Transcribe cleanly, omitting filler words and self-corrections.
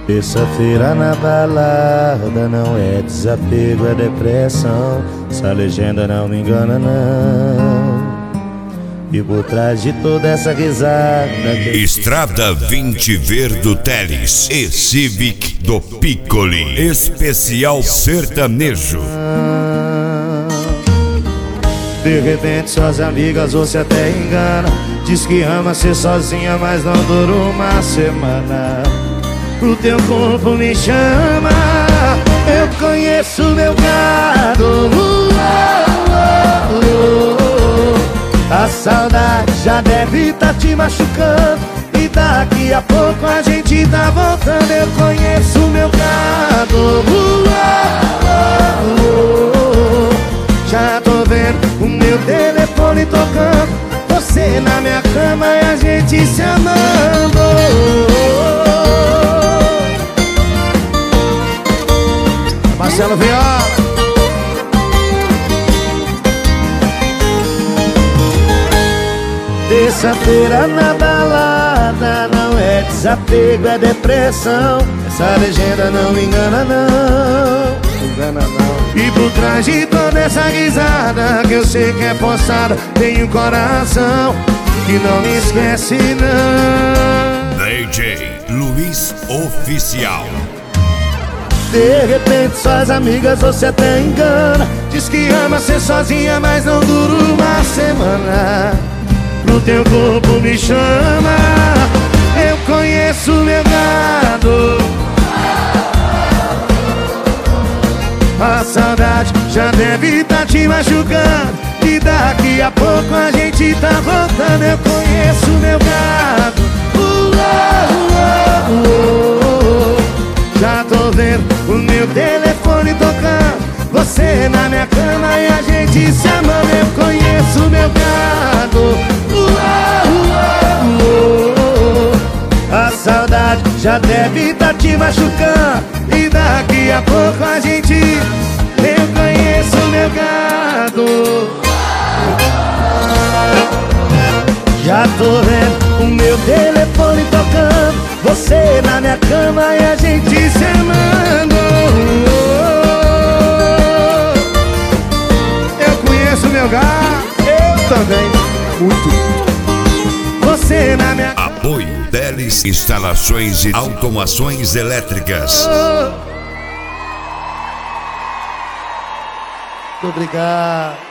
Terça-feira na balada não é desapego, é depressão. Essa legenda não me engana não. E por trás de toda essa risada Estrada 20 Verdo Teles e Civic do Piccoli Especial Sertanejo. De repente suas amigas você até engana. Diz que ama ser sozinha, mas não dura uma semana. O teu corpo me chama, eu conheço meu gado. A saudade já deve tá te machucando, e daqui a pouco a gente tá voltando. Eu conheço meu gado. Já tô vendo o meu telefone tocando, você na minha cama e a gente se amando. Marcelo Viola. Terça-feira na balada não é desapego, é depressão. Essa legenda não me engana não, engana não. E por trás de toda essa risada que eu sei que é forçada, tem um coração que não me esquece não. DJ Luiz Oficial. De repente suas amigas você até engana. Diz que ama ser sozinha, mas não dura uma semana. O teu corpo me chama, eu conheço meu gado. A saudade já deve tá te machucando, e daqui a pouco a gente tá voltando. Eu conheço meu gado. Já tô vendo o meu telefone tocando, você na minha cama e a gente se amando. Eu conheço meu gado. A saudade já deve tá te machucando, e daqui a pouco a gente... Eu conheço meu gado. Já tô vendo o meu telefone tocando, você na minha cama e a gente se amando. Eu conheço meu gado. Eu também. Muito. Você na minha... Apoio Teles Instalações e Automações Elétricas. Muito obrigado.